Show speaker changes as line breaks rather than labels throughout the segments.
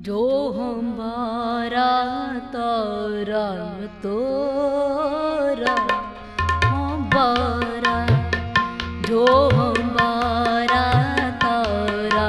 जो हमारा तारा तोरा हमारा, जो हमारा तारा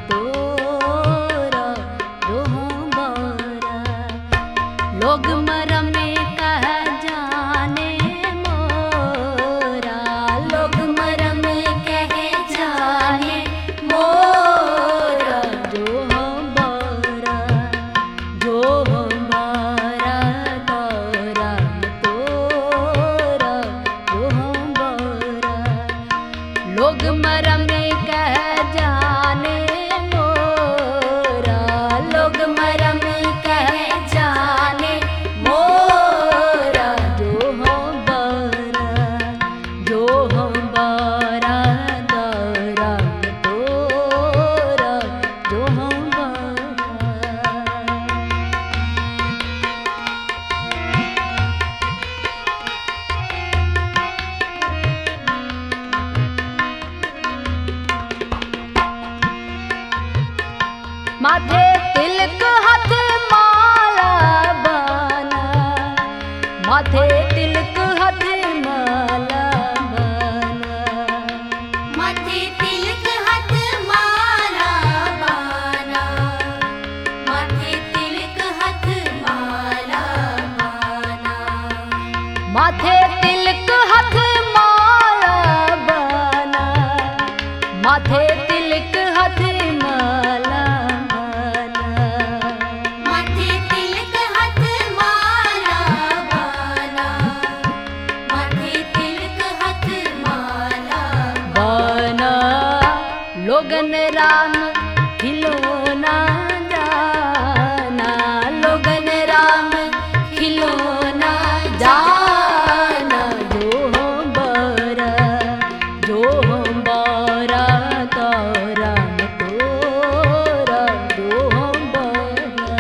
तोरा, जो हमारा लोग मरम में कह जाने मोरा, लोग मरम में कह जाने मोरा, जो हमारा, जो हमारा तारा तोरा, जो हमारा लोग मरम में कह जाने मोरा, लोग मरम में कह जाने मोरा, जो हमारा, जो हमारा तारा तोरा, जो हमारा। माथे तिलक हाथ माला बना, माथे तिलक हाथ माला बना,
माथे तिलक हाथ माला बना, माथे तिलक हाथ माला बना,
माथे तिलक हाथ माला बना, माथे तिलक हाथ माला बना,
माथे तिलक हाथ माला बना, माथे तिलक हाथ माला
बना लोगन राम खिलौना जाना, लोगन राम खिलौना जाना, जो हमारा, जो हमारा तारा तोरा, जो हमारा।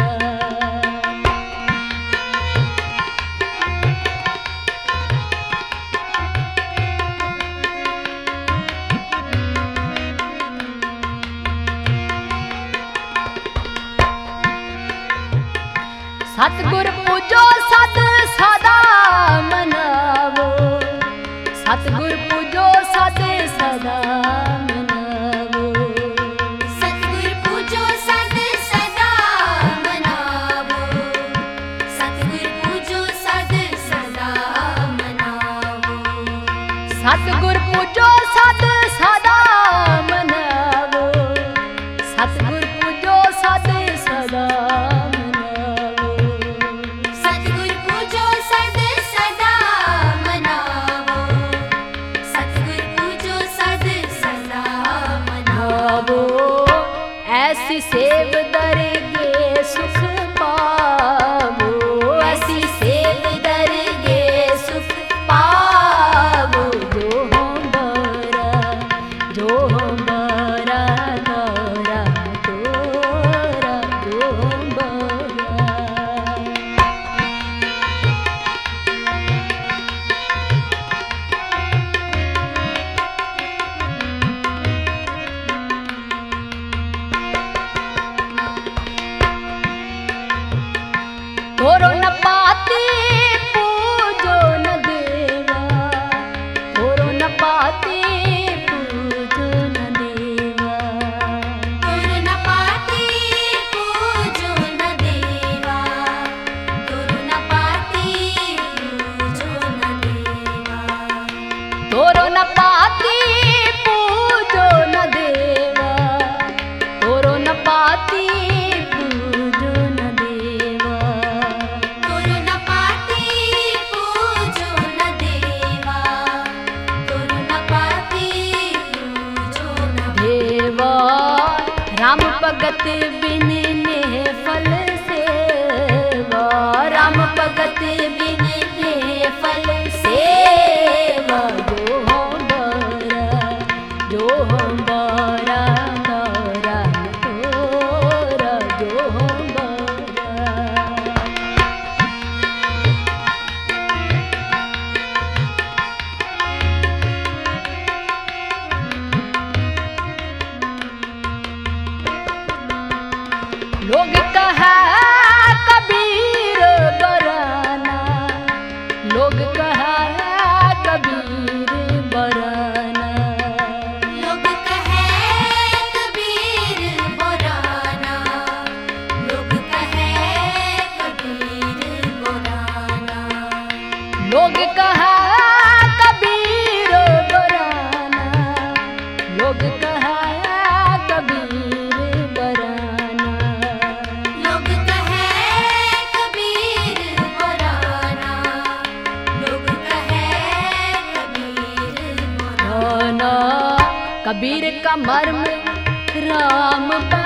सतगुर पूजो सत सदा मनावो, सतगुर पूजो सत सदा मनावो,
सतगुर पूजो सत सदा मनावो, सतगुर पूजो सत सदा मनावो,
सतगुर पूजो सत सदा मनावो, सतगुर पूजो सत सदा मनावो,
सतगुर पूजो सत सदा मनावो, सतगुर पूजो सत सदा मनावो।
ऐसी सेव दरगे सुख पावो, ऐसी सेव दरगे सुख पावो, जो हमारा, जो हमारा तारा तोरा, जो हमारा। तोरो न पाती पूजो न देवा, तोरो न पाती पूजो न देवा,
तुर न पाती पूजो न देवा, तुर न पाती पूजो न देवा,
तोरो न पाती पूजो न देवा, तोरो न पाती पूजो न देवा,
तुर न पाती पूजो न देवा, तुर न पाती पूजो न
देवा राम भगत बिन नेह फल सेवा, राम भगत बिन नेह फल सेवा, जो हमारा, जो हमारा तारा तोरा, जो हमारा। लोग कह कबीर का मर्म राम